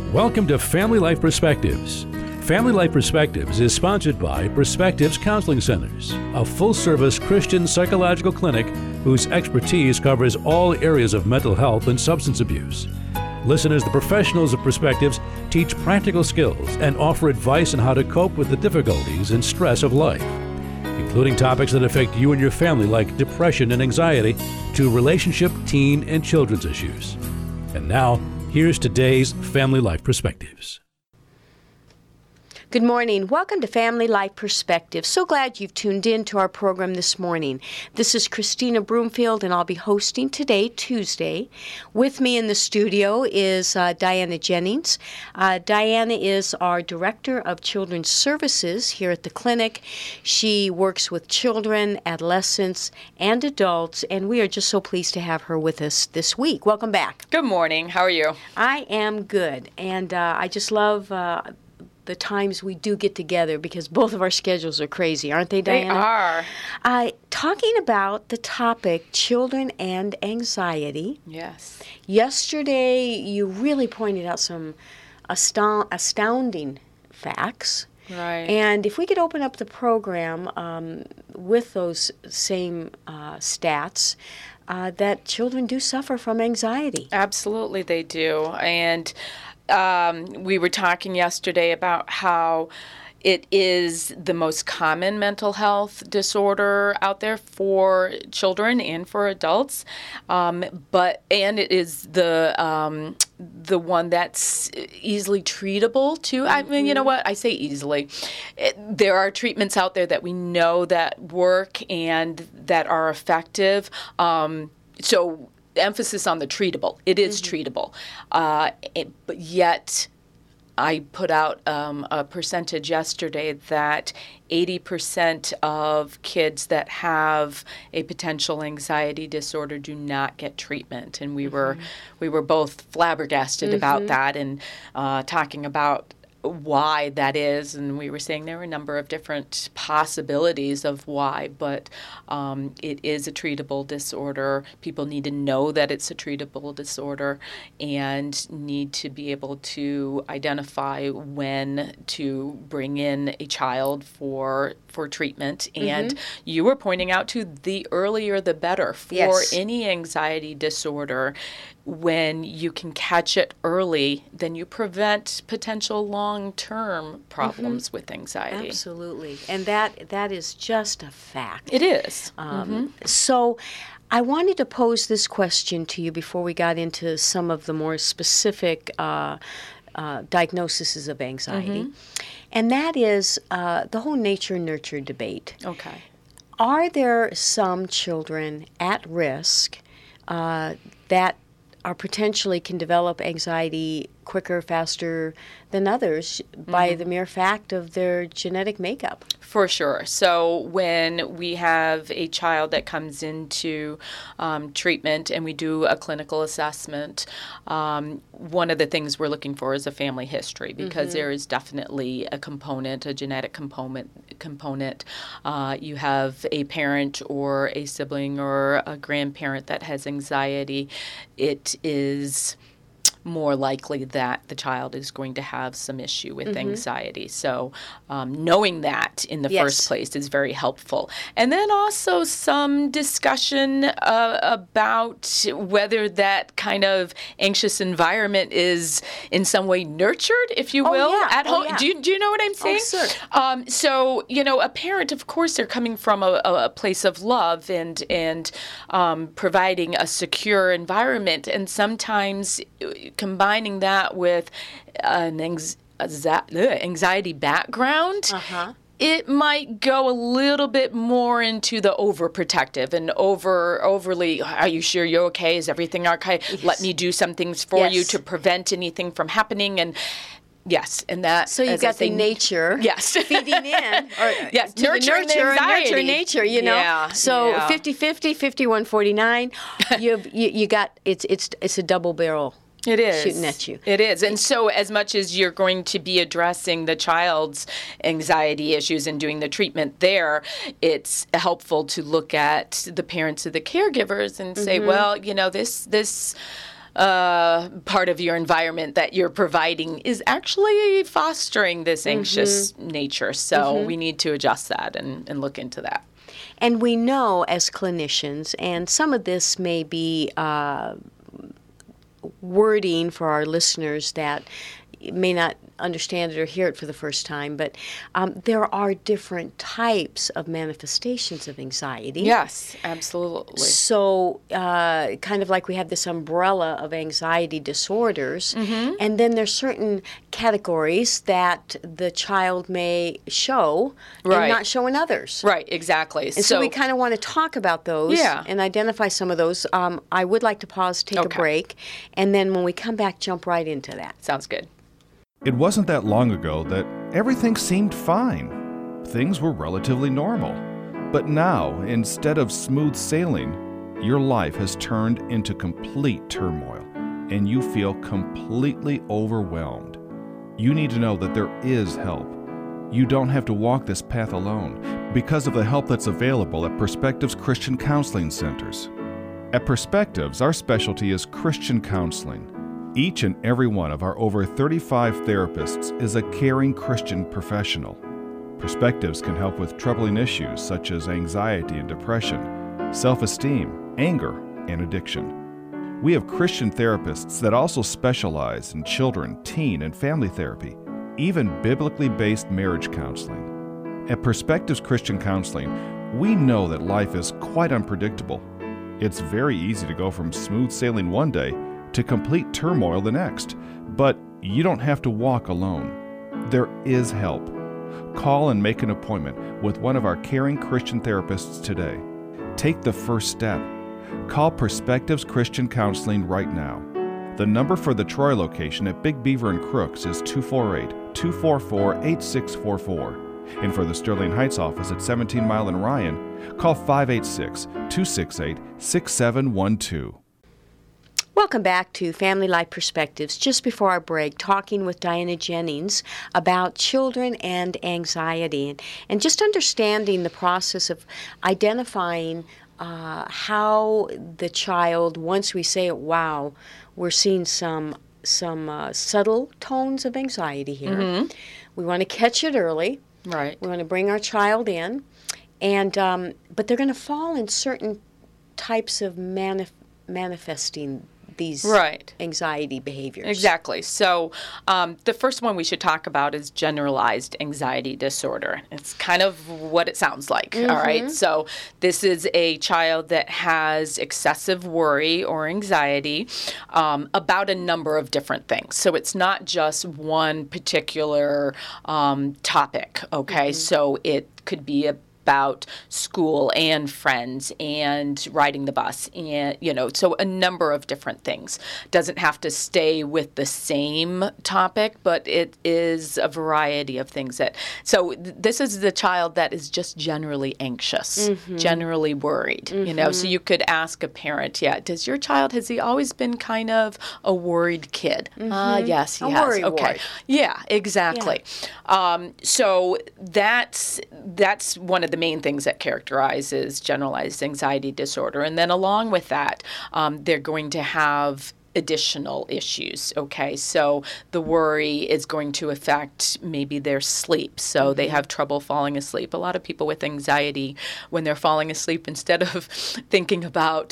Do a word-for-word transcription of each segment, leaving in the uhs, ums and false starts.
Welcome to Family Life Perspectives. Family Life Perspectives is sponsored by Perspectives Counseling Centers, a full-service Christian psychological clinic whose expertise covers all areas of mental health and substance abuse. Listen as the professionals of Perspectives teach practical skills and offer advice on how to cope with the difficulties and stress of life, including topics that affect you and your family like depression and anxiety to relationship, teen, and children's issues. And now, here's today's Family Life Perspectives. Good morning. Welcome to Family Life Perspective. So glad you've tuned in to our program this morning. This is Christina Broomfield, and I'll be hosting today, Tuesday. With me in the studio is uh, Diana Jennings. Uh, Diana is our Director of Children's Services here at the clinic. She works with children, adolescents, and adults, and we are just so pleased to have her with us this week. Welcome back. Good morning. How are you? I am good, and uh, I just love Uh, the times we do get together because both of our schedules are crazy, aren't they, Diana? They are. Uh, talking about the topic, children and anxiety. Yes. Yesterday, you really pointed out some astound- astounding facts. Right. And if we could open up the program um, with those same uh, stats, uh, that children do suffer from anxiety. Absolutely, they do. And Um, we were talking yesterday about how it is the most common mental health disorder out there for children and for adults, um, but and it is the um, the one that's easily treatable too. Mm-hmm. I mean, you know what? I say easily. It, there are treatments out there that we know that work and that are effective. Um, so. Emphasis on the treatable. It is mm-hmm. treatable. Uh, it, but yet, I put out um, a percentage yesterday that eighty percent of kids that have a potential anxiety disorder do not get treatment. And we mm-hmm. were we were both flabbergasted mm-hmm. about that and uh, talking about why that is, and we were saying there are a number of different possibilities of why, but um, it is a treatable disorder. People need to know that it's a treatable disorder and need to be able to identify when to bring in a child for for treatment. Mm-hmm. And you were pointing out too, the earlier the better for yes. any anxiety disorder. When you can catch it early, then you prevent potential long-term problems mm-hmm. with anxiety. Absolutely. And that that is just a fact. It is. Um, mm-hmm. So I wanted to pose this question to you before we got into some of the more specific uh, uh, diagnoses of anxiety. Mm-hmm. And that is uh, the whole nature-nurture debate. Okay. Are there some children at risk uh, that are potentially can develop anxiety quicker, faster than others mm-hmm. by the mere fact of their genetic makeup? For sure. So when we have a child that comes into um, treatment and we do a clinical assessment, um, one of the things we're looking for is a family history because mm-hmm. there is definitely a component, a genetic component. component. Uh, you have a parent or a sibling or a grandparent that has anxiety. It is more likely that the child is going to have some issue with mm-hmm. anxiety. So um, knowing that in the yes. first place is very helpful. And then also some discussion uh, about whether that kind of anxious environment is in some way nurtured, if you will, oh, yeah. at home. Oh, yeah. do, you, do you know what I'm saying? Oh, sure. Um, so, you know, a parent, of course, they're coming from a, a place of love and, and um, providing a secure environment. And sometimes combining that with an anxiety background, uh-huh. it might go a little bit more into the overprotective and over overly, are you sure you're okay? Is everything okay? Yes. Let me do some things for yes. you to prevent anything from happening. And yes, and that. So you've got the nature yes. feeding in. Or yes, to nurture, the nurture and nurture nature, you know. Yeah, so yeah. fifty-fifty, fifty-one forty-nine, you've, you you got, it's it's it's a double barrel. It is. Shooting at you. It is. And so as much as you're going to be addressing the child's anxiety issues and doing the treatment there, it's helpful to look at the parents of the caregivers and say, mm-hmm. well, you know, this this uh, part of your environment that you're providing is actually fostering this anxious mm-hmm. nature. So mm-hmm. we need to adjust that and, and look into that. And we know as clinicians, and some of this may be uh, wording for our listeners that may not understand it or hear it for the first time, but um, there are different types of manifestations of anxiety. Yes, absolutely. So uh, kind of like we have this umbrella of anxiety disorders, mm-hmm. and then there's certain categories that the child may show right. and not show in others. Right, exactly. And so, so we kind of want to talk about those yeah. and identify some of those. Um, I would like to pause, take okay. a break, and then when we come back, jump right into that. Sounds good. It wasn't that long ago that everything seemed fine. Things were relatively normal. But now, instead of smooth sailing, your life has turned into complete turmoil, and you feel completely overwhelmed. You need to know that there is help. You don't have to walk this path alone because of the help that's available at Perspectives Christian Counseling Centers. At Perspectives, our specialty is Christian counseling. Each and every one of our over thirty-five therapists is a caring Christian professional. Perspectives can help with troubling issues such as anxiety and depression, self-esteem, anger, and addiction. We have Christian therapists that also specialize in children, teen, and family therapy, even biblically based marriage counseling. At Perspectives Christian Counseling, we know that life is quite unpredictable. It's very easy to go from smooth sailing one day to complete turmoil the next, but you don't have to walk alone. There is help. Call and make an appointment with one of our caring Christian therapists today. Take the first step. Call Perspectives Christian Counseling right now. The number for the Troy location at Big Beaver and Crooks is two four eight, two four four, eight six four four. And for the Sterling Heights office at seventeen Mile and Ryan, call five eight six, two six eight, six seven one two. Welcome back to Family Life Perspectives. Just before our break, talking with Diana Jennings about children and anxiety, and, and just understanding the process of identifying uh, how the child, once we say, wow, we're seeing some some uh, subtle tones of anxiety here. Mm-hmm. We want to catch it early. Right. We want to bring our child in, and um, but they're going to fall in certain types of manif- manifesting these right. anxiety behaviors. Exactly. So um, the first one we should talk about is generalized anxiety disorder. It's kind of what it sounds like, mm-hmm. all right? So this is a child that has excessive worry or anxiety um, about a number of different things. So it's not just one particular um, topic, okay? Mm-hmm. So it could be a about school and friends and riding the bus and, you know, so a number of different things. Doesn't have to stay with the same topic, but it is a variety of things that, so th- this is the child that is just generally anxious, mm-hmm. generally worried, mm-hmm. you know, so you could ask a parent, yeah, does your child, has he always been kind of a worried kid? Ah, mm-hmm. uh, yes, he a has. Worry okay. ward. Yeah, exactly. Yeah. Um, so that's, that's one of the main things that characterizes generalized anxiety disorder. And then along with that, um, they're going to have additional issues, okay? So the worry is going to affect maybe their sleep. So mm-hmm. they have trouble falling asleep. A lot of people with anxiety, when they're falling asleep, instead of thinking about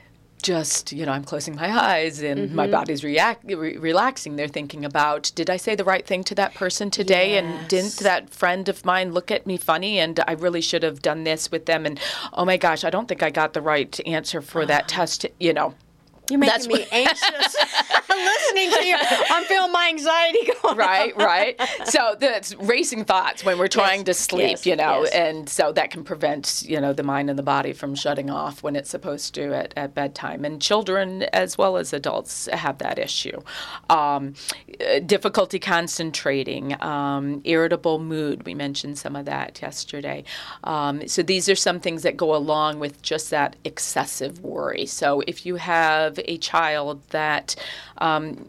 just, you know, I'm closing my eyes and mm-hmm. my body's react, re- relaxing. They're thinking about, did I say the right thing to that person today? Yes. And didn't that friend of mine look at me funny? And I really should have done this with them. And, oh, my gosh, I don't think I got the right answer for uh-huh. that test, you know. You're making That's me what... anxious listening to you. I'm feeling my anxiety going Right, up. right. So that's racing thoughts when we're trying yes, to sleep, yes, you know, yes. and so that can prevent, you know, the mind and the body from shutting off when it's supposed to at, at bedtime. And children as well as adults have that issue. Um, difficulty concentrating, um, irritable mood. We mentioned some of that yesterday. Um, so these are some things that go along with just that excessive worry. So if you have a child that um,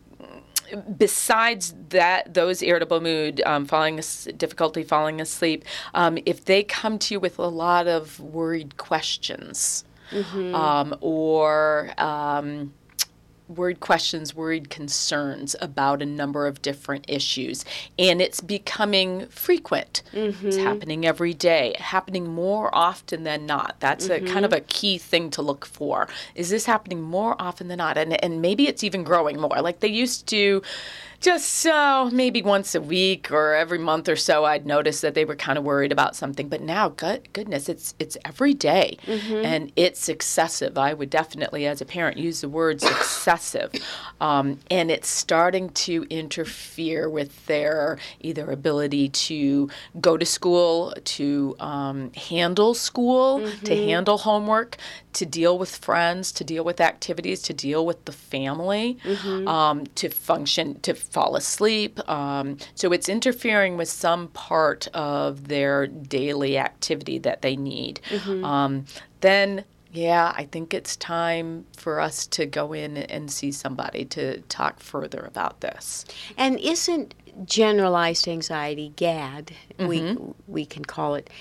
besides that, those irritable mood, um, falling, difficulty falling asleep, um, if they come to you with a lot of worried questions, mm-hmm. um, or um, worried questions, worried concerns about a number of different issues. And it's becoming frequent. Mm-hmm. It's happening every day, happening more often than not. That's mm-hmm. a kind of a key thing to look for. Is this happening more often than not? And, and maybe it's even growing more. Like they used to just so maybe once a week or every month or so, I'd notice that they were kind of worried about something. But now, good, goodness, it's it's every day, mm-hmm. and it's excessive. I would definitely, as a parent, use the words excessive. Um, and it's starting to interfere with their either ability to go to school, to um, handle school, mm-hmm. to handle homework, to deal with friends, to deal with activities, to deal with the family, mm-hmm. um, to function, to fall asleep. Um, so it's interfering with some part of their daily activity that they need. Mm-hmm. Um, then, yeah, I think it's time for us to go in and see somebody to talk further about this. And isn't generalized anxiety, GAD, mm-hmm. we we can call it,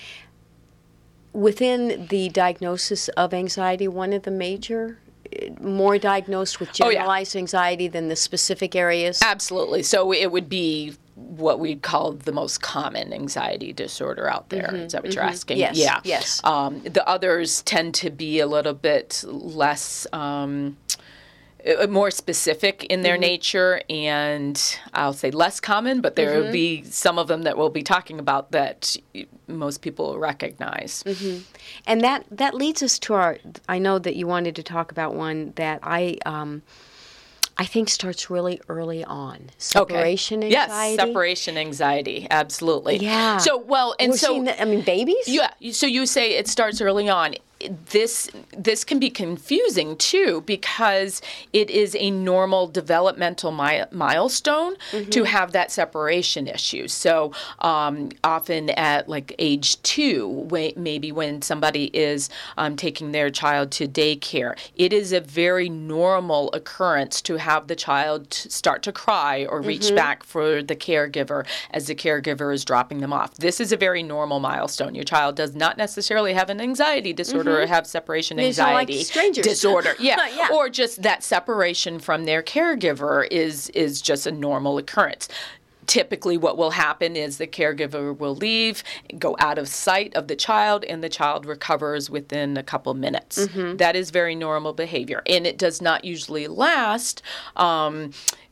within the diagnosis of anxiety, one of the major, more diagnosed with generalized oh, yeah. anxiety than the specific areas? Absolutely. So it would be what we'd call the most common anxiety disorder out there. Mm-hmm. Is that what mm-hmm. you're asking? Yes. Yeah. Yes. Um, the others tend to be a little bit less... Um, more specific in their mm-hmm. nature, and I'll say less common, but there mm-hmm. will be some of them that we'll be talking about that most people will recognize. Mm-hmm. And that, that leads us to our, I know that you wanted to talk about one that I um, I think starts really early on. Separation okay. anxiety. Yes, separation anxiety, absolutely. Yeah. So, well, and We're so... seeing that, I mean, babies? Yeah, so you say it starts early on. This this can be confusing, too, because it is a normal developmental mi- milestone mm-hmm. to have that separation issue. So um, often at like age two, when, maybe when somebody is um, taking their child to daycare, it is a very normal occurrence to have the child start to cry or reach mm-hmm. back for the caregiver as the caregiver is dropping them off. This is a very normal milestone. Your child does not necessarily have an anxiety disorder mm-hmm. or have separation anxiety like disorder. Yeah. yeah. Or just that separation from their caregiver is is just a normal occurrence. Typically what will happen is the caregiver will leave, go out of sight of the child, and the child recovers within a couple minutes. Mm-hmm. That is very normal behavior. And it does not usually last um,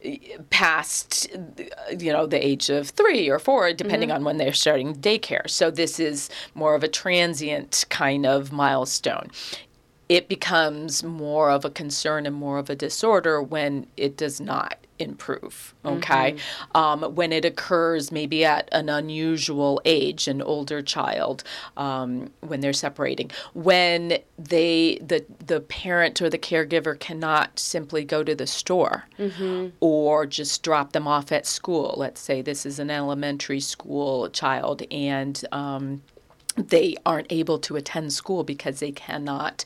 past, you know, the age of three or four, depending mm-hmm. on when they're starting daycare. So this is more of a transient kind of milestone. It becomes more of a concern and more of a disorder when it does not improve, okay? Mm-hmm. Um, when it occurs maybe at an unusual age, an older child, um, when they're separating, when they the the parent or the caregiver cannot simply go to the store mm-hmm. or just drop them off at school. Let's say this is an elementary school child and um, they aren't able to attend school because they cannot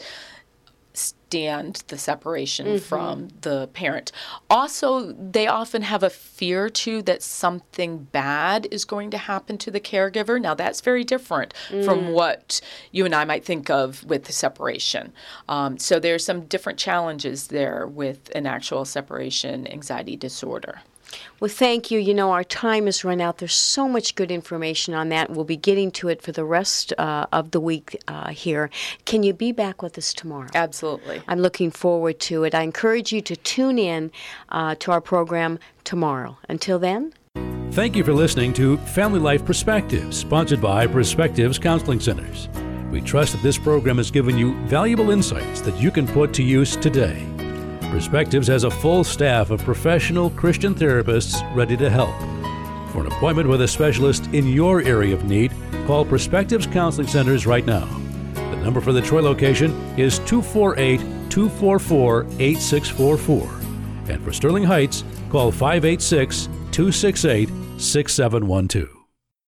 stand the separation mm-hmm. from the parent. Also, they often have a fear, too, that something bad is going to happen to the caregiver. Now, that's very different mm. from what you and I might think of with the separation. Um, so there's some different challenges there with an actual separation anxiety disorder. Well, thank you. You know, our time has run out. There's so much good information on that. We'll be getting to it for the rest uh, of the week uh, here. Can you be back with us tomorrow? Absolutely. I'm looking forward to it. I encourage you to tune in uh, to our program tomorrow. Until then. Thank you for listening to Family Life Perspectives, sponsored by Perspectives Counseling Centers. We trust that this program has given you valuable insights that you can put to use today. Perspectives has a full staff of professional Christian therapists ready to help. For an appointment with a specialist in your area of need, call Perspectives Counseling Centers right now. The number for the Troy location is two four eight, two four four, eight six four four. And for Sterling Heights, call five eight six, two six eight, six seven one two.